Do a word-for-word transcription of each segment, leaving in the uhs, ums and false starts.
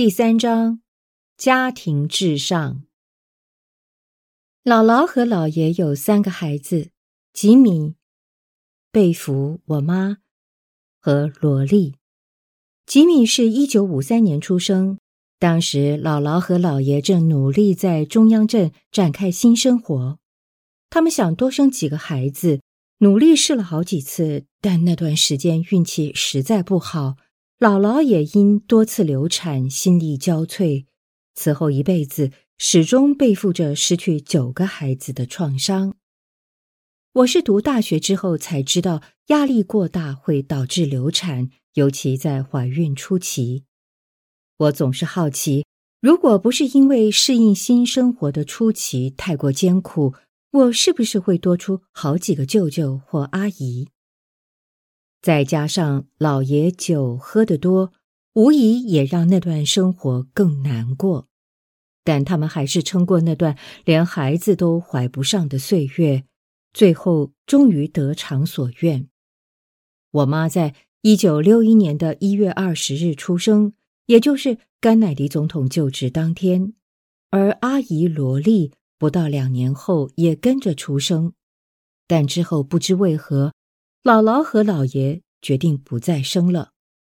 第三章，家庭至上。姥姥和姥爷有三个孩子，吉米、贝弗我妈和罗莉。吉米是一九五三年出生，当时姥姥和姥爷正努力在中央镇展开新生活。他们想多生几个孩子，努力试了好几次，但那段时间运气实在不好。姥姥也因多次流产心力交瘁，此后一辈子始终背负着失去九个孩子的创伤。我是读大学之后才知道压力过大会导致流产，尤其在怀孕初期。我总是好奇，如果不是因为适应新生活的初期太过艰苦，我是不是会多出好几个舅舅或阿姨？再加上老爷酒喝得多，无疑也让那段生活更难过。但他们还是撑过那段连孩子都怀不上的岁月，最后终于得偿所愿。我妈在一九六一年的一月二十日出生，也就是甘乃迪总统就职当天，而阿姨罗莉不到两年后也跟着出生。但之后不知为何，姥姥和姥爷决定不再生了。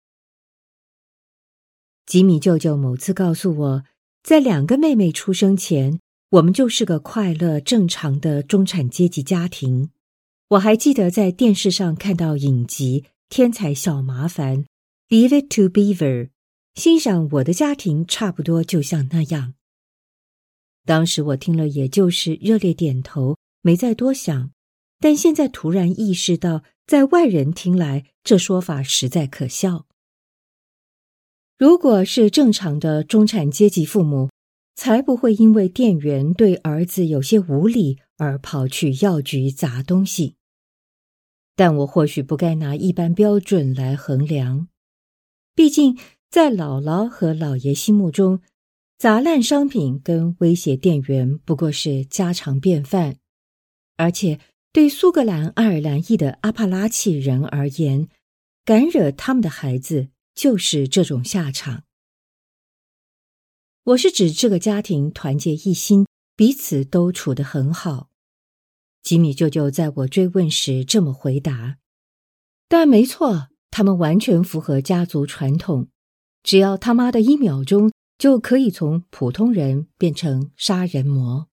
吉米舅舅某次告诉我，在两个妹妹出生前，我们就是个快乐正常的中产阶级家庭。我还记得在电视上看到影集《天才小麻烦》 Leave it to Beaver， 欣赏我的家庭差不多就像那样。当时我听了也就是热烈点头，没再多想。但现在突然意识到，在外人听来，这说法实在可笑。如果是正常的中产阶级父母，才不会因为店员对儿子有些无礼而跑去药局砸东西。但我或许不该拿一般标准来衡量，毕竟在姥姥和姥爷心目中，砸烂商品跟威胁店员不过是家常便饭，而且对苏格兰爱尔兰裔的阿帕拉契人而言，敢惹他们的孩子就是这种下场。我是指这个家庭团结一心，彼此都处得很好。吉米舅舅在我追问时这么回答。但没错，他们完全符合家族传统，只要他妈的一秒钟就可以从普通人变成杀人魔。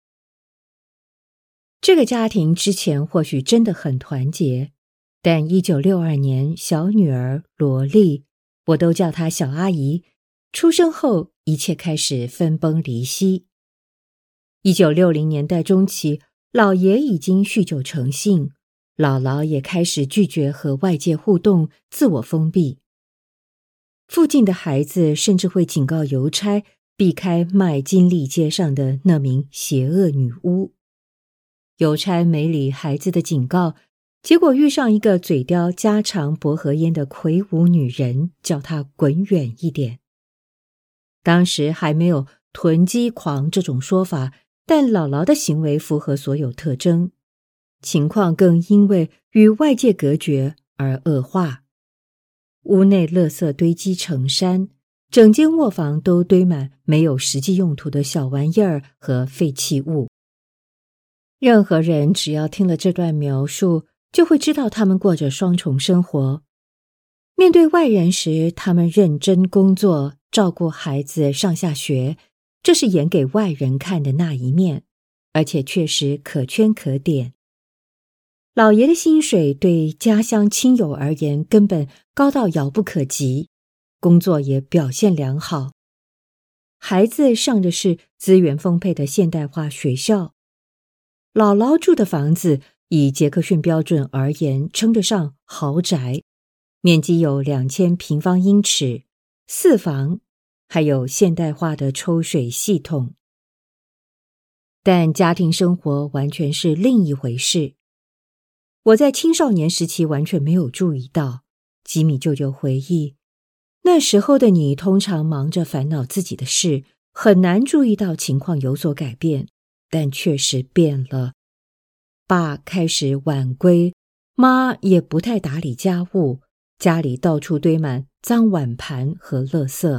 这个家庭之前或许真的很团结，但一九六二年小女儿罗莉，我都叫她小阿姨，出生后一切开始分崩离析。一九六零年代中期，姥爷已经酗酒成性，姥姥也开始拒绝和外界互动，自我封闭。附近的孩子甚至会警告邮差避开麦金利街上的那名邪恶女巫。邮差没理孩子的警告，结果遇上一个嘴叼家常薄荷烟的魁梧女人，叫她滚远一点。当时还没有囤积狂这种说法，但姥姥的行为符合所有特征，情况更因为与外界隔绝而恶化。屋内垃圾堆积成山，整间卧房都堆满没有实际用途的小玩意儿和废弃物。任何人只要听了这段描述，就会知道他们过着双重生活。面对外人时，他们认真工作，照顾孩子上下学，这是演给外人看的那一面，而且确实可圈可点。老爷的薪水对家乡亲友而言根本高到遥不可及，工作也表现良好。孩子上的是资源丰沛的现代化学校。姥姥住的房子以杰克逊标准而言称得上豪宅，面积有两千平方英尺，四房，还有现代化的抽水系统。但家庭生活完全是另一回事。我在青少年时期完全没有注意到，吉米舅舅回忆，那时候的你通常忙着烦恼自己的事，很难注意到情况有所改变。但确实变了，爸开始晚归，妈也不太打理家务，家里到处堆满脏碗盘和垃圾，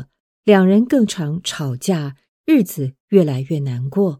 两人更常吵架，日子越来越难过。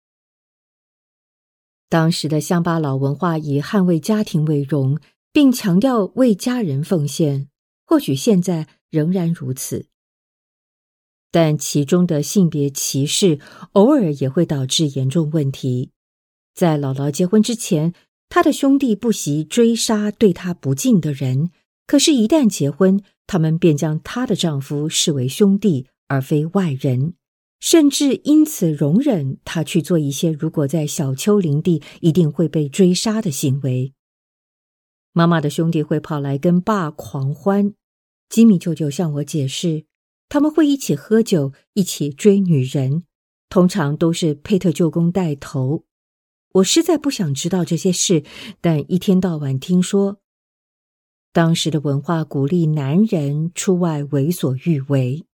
当时的乡巴佬文化以捍卫家庭为荣，并强调为家人奉献，或许现在仍然如此。但其中的性别歧视偶尔也会导致严重问题。在姥姥结婚之前，她的兄弟不惜追杀对她不敬的人，可是一旦结婚，他们便将她的丈夫视为兄弟而非外人，甚至因此容忍她去做一些如果在小丘陵地一定会被追杀的行为。妈妈的兄弟会跑来跟爸狂欢，吉米舅舅向我解释，他们会一起喝酒，一起追女人，通常都是佩特舅公带头。我实在不想知道这些事，但一天到晚听说。当时的文化鼓励男人出外为所欲为。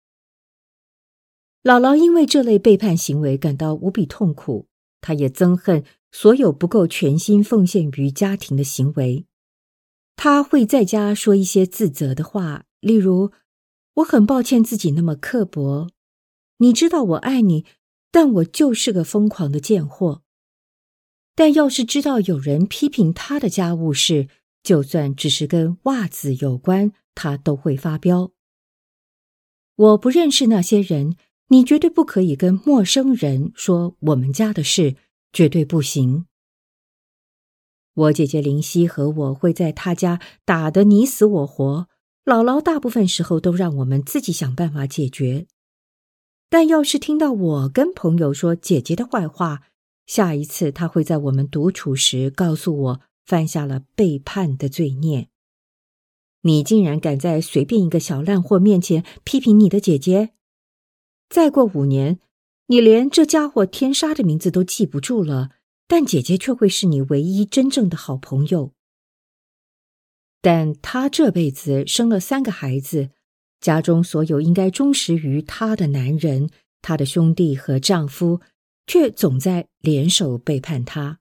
姥姥因为这类背叛行为感到无比痛苦，她也憎恨所有不够全心奉献于家庭的行为。她会在家说一些自责的话，例如，我很抱歉自己那么刻薄，你知道我爱你，但我就是个疯狂的贱货。但要是知道有人批评她的家务事，就算只是跟袜子有关，她都会发飙。我不认识那些人，你绝对不可以跟陌生人说我们家的事，绝对不行。我姐姐林夕和我会在她家打得你死我活，姥姥大部分时候都让我们自己想办法解决。但要是听到我跟朋友说姐姐的坏话，下一次她会在我们独处时告诉我犯下了背叛的罪孽。你竟然敢在随便一个小烂货面前批评你的姐姐？再过五年，你连这家伙天杀的名字都记不住了，但姐姐却会是你唯一真正的好朋友。但她这辈子生了三个孩子，家中所有应该忠实于她的男人，她的兄弟和丈夫，却总在联手背叛她。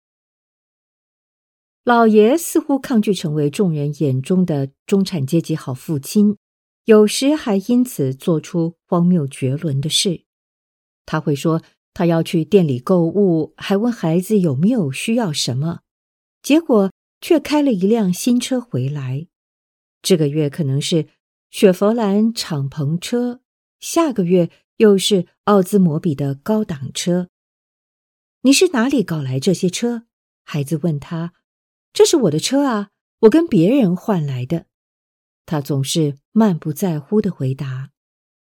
老爷似乎抗拒成为众人眼中的中产阶级好父亲，有时还因此做出荒谬绝伦的事。他会说他要去店里购物，还问孩子有没有需要什么，结果却开了一辆新车回来。这个月可能是雪佛兰敞篷车，下个月又是奥兹摩比的高档车。你是哪里搞来这些车？孩子问他。这是我的车啊，我跟别人换来的。他总是漫不在乎地回答。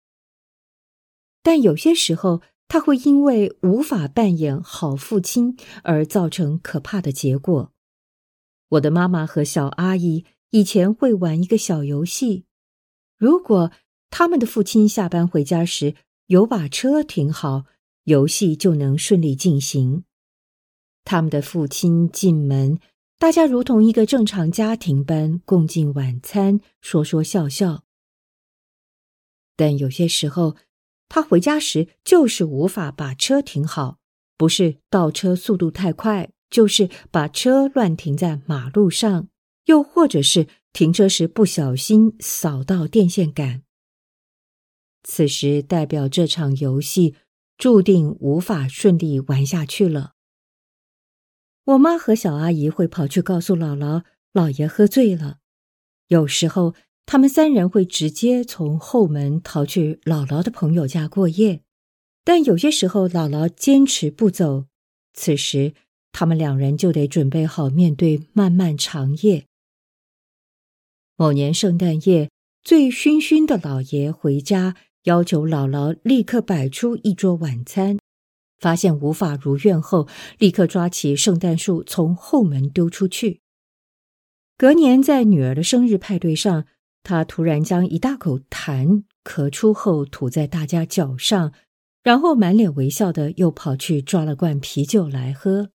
但有些时候，他会因为无法扮演好父亲而造成可怕的结果。我的妈妈和小阿姨以前会玩一个小游戏，如果他们的父亲下班回家时有把车停好，游戏就能顺利进行。他们的父亲进门，大家如同一个正常家庭般共进晚餐，说说笑笑。但有些时候，他回家时就是无法把车停好，不是倒车速度太快，就是把车乱停在马路上，又或者是停车时不小心扫到电线杆。此时代表这场游戏注定无法顺利玩下去了。我妈和小阿姨会跑去告诉姥姥，姥爷喝醉了。有时候他们三人会直接从后门逃去姥姥的朋友家过夜，但有些时候姥姥坚持不走，此时他们两人就得准备好面对漫漫长夜。某年圣诞夜，醉醺醺的姥爷回家，要求姥姥立刻摆出一桌晚餐，发现无法如愿后，立刻抓起圣诞树从后门丢出去。隔年在女儿的生日派对上，他突然将一大口痰咳出后吐在大家脚上，然后满脸微笑的又跑去抓了罐啤酒来喝。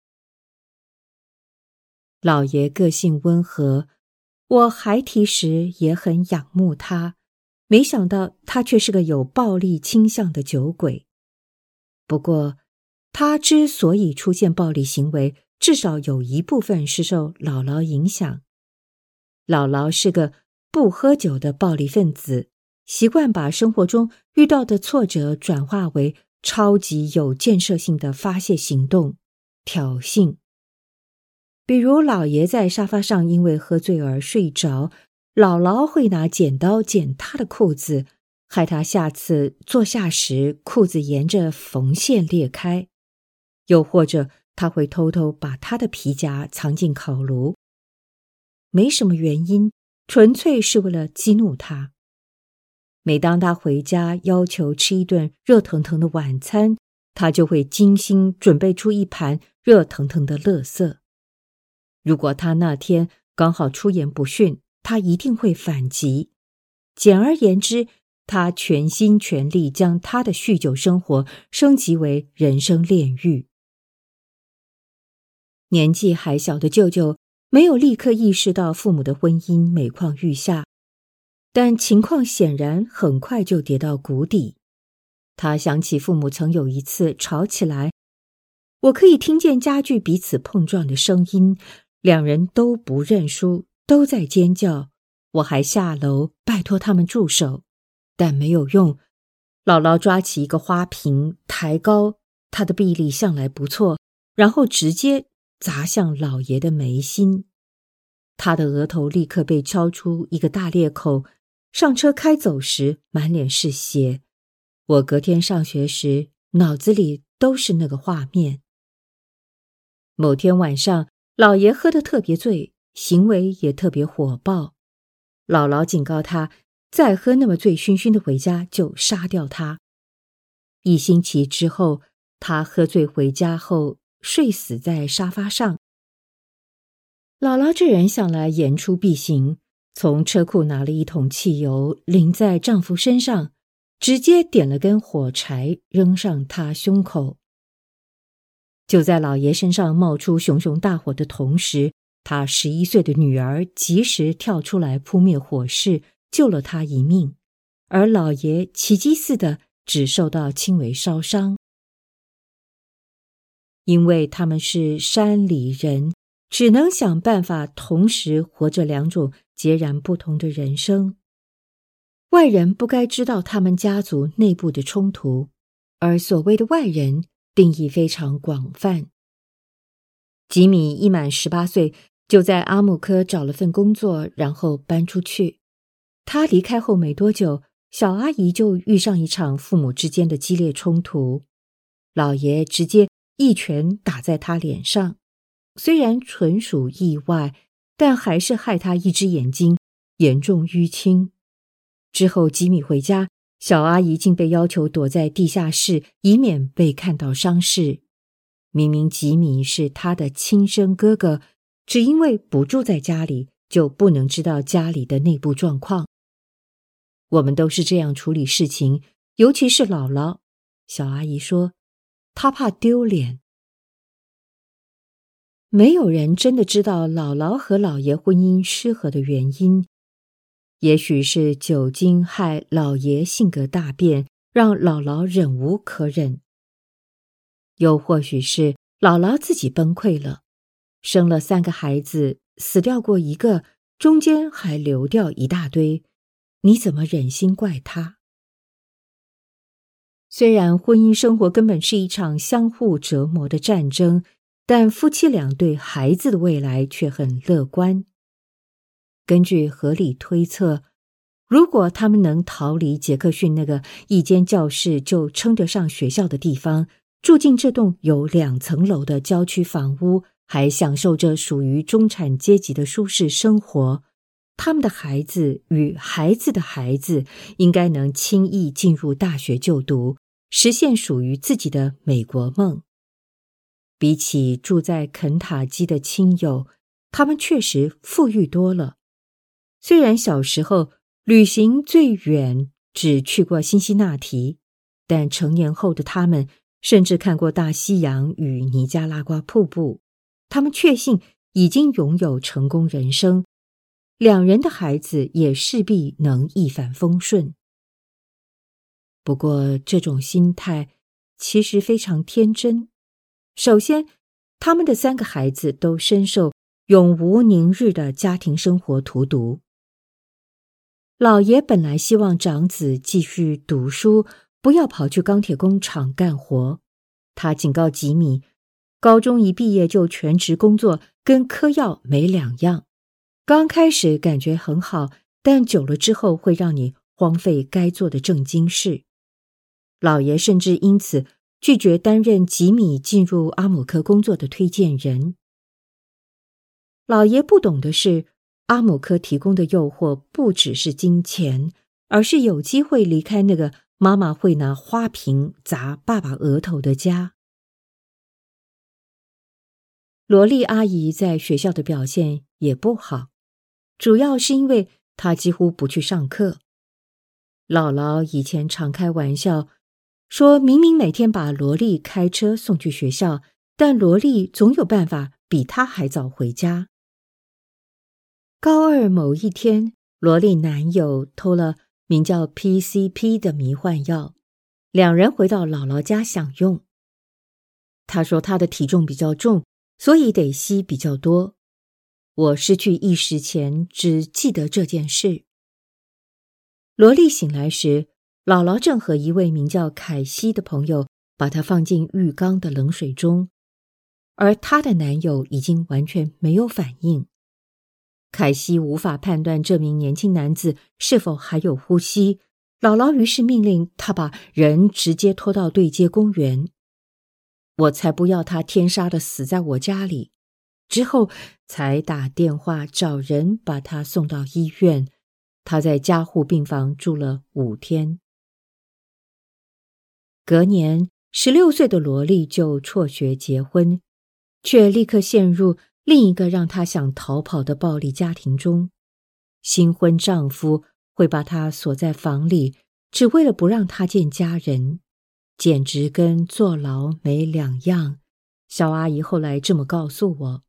老爷个性温和，我孩提时也很仰慕他，没想到他却是个有暴力倾向的酒鬼。不过他之所以出现暴力行为，至少有一部分是受姥姥影响。姥姥是个不喝酒的暴力分子， 习惯把生活中遇到的挫折转化为超级有建设性的发泄行动，挑衅。比如老爷在沙发上因为喝醉而睡着，姥姥会拿剪刀剪他的裤子，害他下次坐下时裤子沿着缝线裂开。又或者他会偷偷把他的皮夹藏进烤炉，没什么原因，纯粹是为了激怒他。每当他回家要求吃一顿热腾腾的晚餐，他就会精心准备出一盘热腾腾的垃圾。如果他那天刚好出言不逊，他一定会反击。简而言之，他全心全力将他的酗酒生活升级为人生炼狱。年纪还小的舅舅没有立刻意识到父母的婚姻每况愈下，但情况显然很快就跌到谷底。他想起父母曾有一次吵起来，我可以听见家具彼此碰撞的声音，两人都不认输，都在尖叫。我还下楼拜托他们住手，但没有用。姥姥抓起一个花瓶抬高，她的臂力向来不错，然后直接砸向老爷的眉心。他的额头立刻被敲出一个大裂口，上车开走时满脸是血。我隔天上学时脑子里都是那个画面。某天晚上，老爷喝得特别醉，行为也特别火爆。姥姥警告他，再喝那么醉醺醺的回家就杀掉他。一星期之后，他喝醉回家后睡死在沙发上。姥姥这人向来言出必行，从车库拿了一桶汽油淋在丈夫身上，直接点了根火柴扔上他胸口。就在老爷身上冒出熊熊大火的同时，他十一岁的女儿及时跳出来扑灭火势，救了他一命，而老爷奇迹似的只受到轻微烧伤。因为他们是山里人，只能想办法同时活着两种截然不同的人生。外人不该知道他们家族内部的冲突，而所谓的外人定义非常广泛。吉米一满十八岁，就在阿姆科找了份工作，然后搬出去。他离开后没多久，小阿姨就遇上一场父母之间的激烈冲突。老爷直接一拳打在他脸上，虽然纯属意外，但还是害他一只眼睛严重淤青。之后吉米回家，小阿姨竟被要求躲在地下室，以免被看到伤势。明明吉米是他的亲生哥哥，只因为不住在家里，就不能知道家里的内部状况。我们都是这样处理事情，尤其是姥姥。小阿姨说，她怕丢脸。没有人真的知道姥姥和姥爷婚姻失和的原因，也许是酒精害姥爷性格大变，让姥姥忍无可忍。又或许是姥姥自己崩溃了，生了三个孩子，死掉过一个，中间还流掉一大堆，你怎么忍心怪她？虽然婚姻生活根本是一场相互折磨的战争，但夫妻俩对孩子的未来却很乐观。根据合理推测，如果他们能逃离杰克逊那个一间教室就称得上学校的地方，住进这栋有两层楼的郊区房屋，还享受着属于中产阶级的舒适生活，他们的孩子与孩子的孩子应该能轻易进入大学就读，实现属于自己的美国梦。比起住在肯塔基的亲友，他们确实富裕多了。虽然小时候旅行最远只去过辛辛那提，但成年后的他们甚至看过大西洋与尼加拉瓜瀑布。他们确信已经拥有成功人生，两人的孩子也势必能一帆风顺。不过这种心态其实非常天真。首先，他们的三个孩子都深受永无宁日的家庭生活荼毒。 老爷本来希望长子继续读书，不要跑去钢铁工厂干活。他警告吉米，高中一毕业就全职工作，跟嗑药没两样。刚开始感觉很好，但久了之后会让你荒废该做的正经事。老爷甚至因此拒绝担任吉米进入阿姆科工作的推荐人。老爷不懂的是，阿姆科提供的诱惑不只是金钱，而是有机会离开那个妈妈会拿花瓶砸爸爸额头的家。罗莉阿姨在学校的表现也不好，主要是因为她几乎不去上课。姥姥以前常开玩笑，说明明每天把罗莉开车送去学校，但罗莉总有办法比她还早回家。高二某一天，罗莉男友偷了名叫 P C P 的迷幻药，两人回到姥姥家享用。他说他的体重比较重，所以得吸比较多。我失去意识前只记得这件事。罗莉醒来时，姥姥正和一位名叫凯西的朋友把她放进浴缸的冷水中，而她的男友已经完全没有反应。凯西无法判断这名年轻男子是否还有呼吸，姥姥于是命令他把人直接拖到对街公园。我才不要他天杀的死在我家里，之后才打电话找人把他送到医院。他在加护病房住了五天。隔年，十六岁的罗莉就辍学结婚，却立刻陷入另一个让她想逃跑的暴力家庭中。新婚丈夫会把她锁在房里，只为了不让她见家人，简直跟坐牢没两样。小阿姨后来这么告诉我。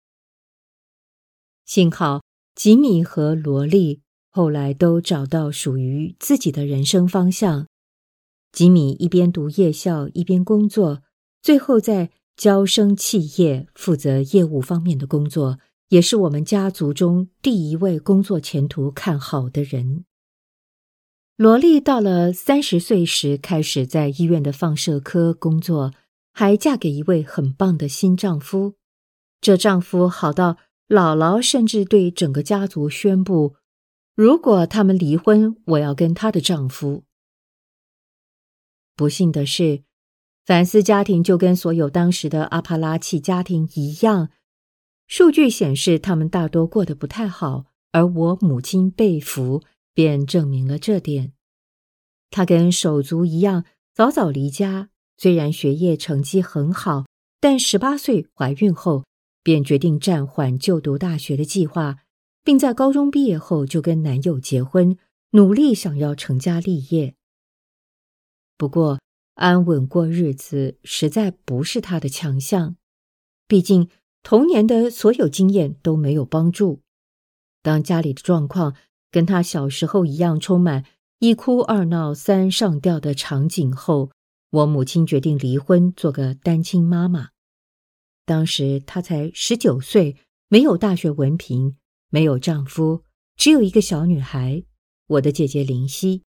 幸好吉米和罗莉后来都找到属于自己的人生方向。吉米一边读夜校一边工作，最后在交生企业负责业务方面的工作，也是我们家族中第一位工作前途看好的人。罗莉到了三十岁时开始在医院的放射科工作，还嫁给一位很棒的新丈夫。这丈夫好到姥姥甚至对整个家族宣布，如果他们离婚，我要跟她的丈夫。不幸的是，凡斯家庭就跟所有当时的阿帕拉契家庭一样，数据显示他们大多过得不太好，而我母亲贝弗便证明了这点。她跟手足一样早早离家，虽然学业成绩很好，但十八岁怀孕后便决定暂缓就读大学的计划，并在高中毕业后就跟男友结婚，努力想要成家立业。不过安稳过日子实在不是她的强项，毕竟童年的所有经验都没有帮助。当家里的状况跟她小时候一样充满一哭二闹三上吊的场景后，我母亲决定离婚，做个单亲妈妈。当时她才十九岁，没有大学文凭，没有丈夫，只有一个小女孩，我的姐姐林夕。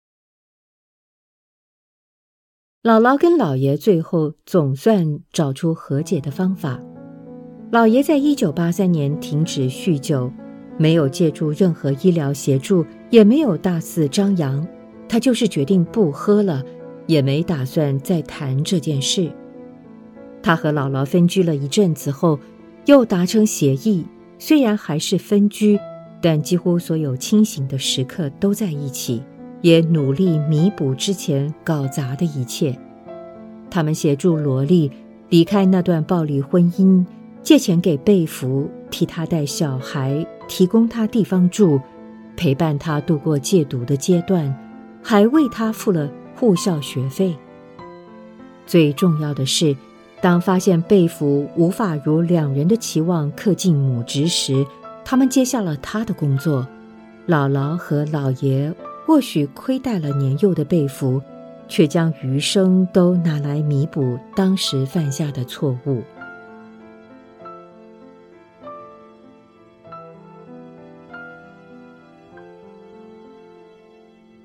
姥姥跟姥爷最后总算找出和解的方法。姥爷在一九八三年停止酗酒，没有借助任何医疗协助，也没有大肆张扬，他就是决定不喝了，也没打算再谈这件事。他和姥姥分居了一阵子后，又达成协议，虽然还是分居，但几乎所有清醒的时刻都在一起，也努力弥补之前搞砸的一切。他们协助罗莉离开那段暴力婚姻，借钱给贝弗，替他带小孩，提供他地方住，陪伴他度过戒毒的阶段，还为他付了护校学费。最重要的是，当发现贝弗无法如两人的期望恪尽母职时，他们接下了他的工作。姥姥和姥爷或许亏待了年幼的贝弗，却将余生都拿来弥补当时犯下的错误。